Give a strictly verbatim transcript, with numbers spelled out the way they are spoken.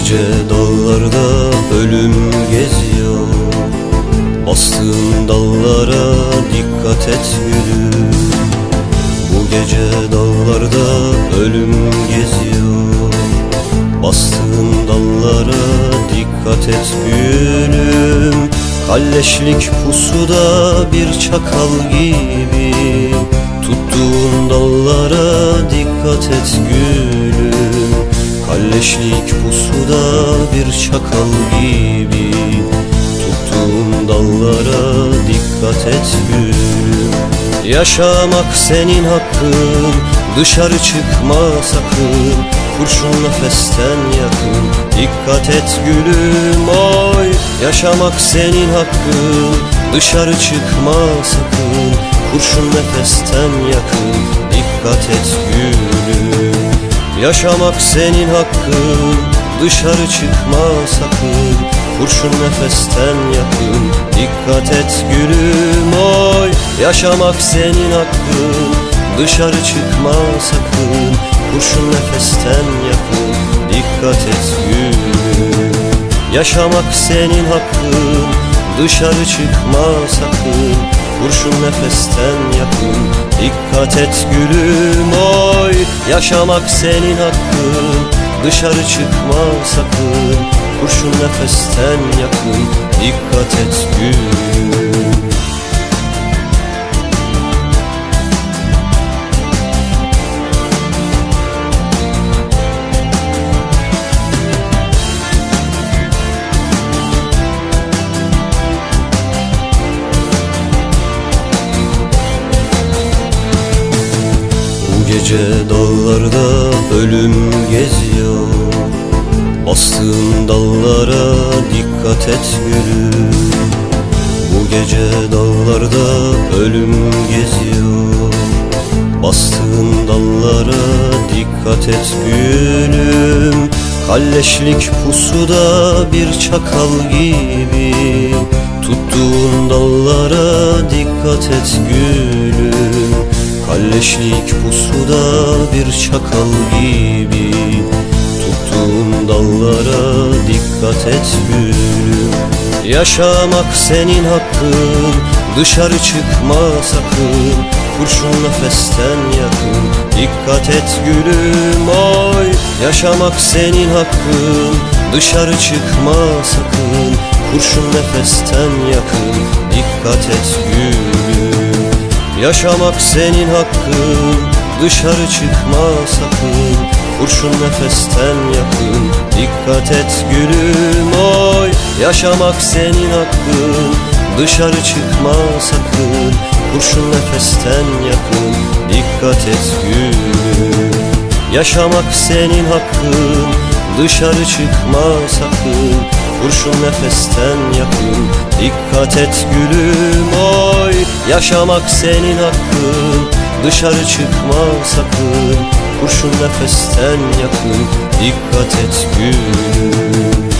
gece dağlarda ölüm geziyor. Bastığın dallara dikkat et gülüm. Bu gece dağlarda ölüm geziyor. Bastığın dallara dikkat et gülüm. Kalleşlik pusuda bir çakal gibi. Tuttuğun dallara dikkat et gülüm. Kalleşlik pusuda bir çakal gibi. Tuttuğun dallara dikkat et gülüm. Yaşamak senin hakkın, dışarı çıkma sakın. Kurşun nefesten yakın, dikkat et gülüm oy. Yaşamak senin hakkın, dışarı çıkma sakın. Kurşun nefesten yakın, dikkat et gülüm. Yaşamak senin hakkın, dışarı çıkma sakın. Kurşun nefesten yakın, dikkat et gülüm oy. Yaşamak senin hakkın, dışarı çıkma sakın. Kurşun nefesten yakın, dikkat et gülüm. Yaşamak senin hakkın, dışarı çıkma sakın. Kurşun nefesten yakın, dikkat et gülüm oy. Yaşamak senin hakkın, dışarı çıkma sakın. Kurşun nefesten yakın, dikkat et gülüm. Gece dağlarda ölüm geziyor. Bastığın dallara dikkat et gülüm. Bu gece dağlarda ölüm geziyor. Bastığın dallara dikkat et gülüm. Kalleşlik pusuda bir çakal gibi. Tuttuğun dallara dikkat et gülüm. Kalleşlik pusuda bir çakal gibi. Tuttuğun dallara dikkat et gülüm. Yaşamak senin hakkın, dışarı çıkma sakın. Kurşun nefesten yakın, dikkat et gülüm oy. Yaşamak senin hakkın, dışarı çıkma sakın. Kurşun nefesten yakın, dikkat et gülüm. Yaşamak senin hakkın, dışarı çıkma sakın. Kurşun nefesten yakın, dikkat et gülüm oy. Yaşamak senin hakkın, dışarı çıkma sakın. Kurşun nefesten yakın, dikkat et gülüm. Yaşamak senin hakkın, dışarı çıkma sakın. Kurşun nefesten yakın, dikkat et gülüm oy. Yaşamak senin hakkın, dışarı çıkma sakın. Kurşun nefesten yakın, dikkat et gülüm.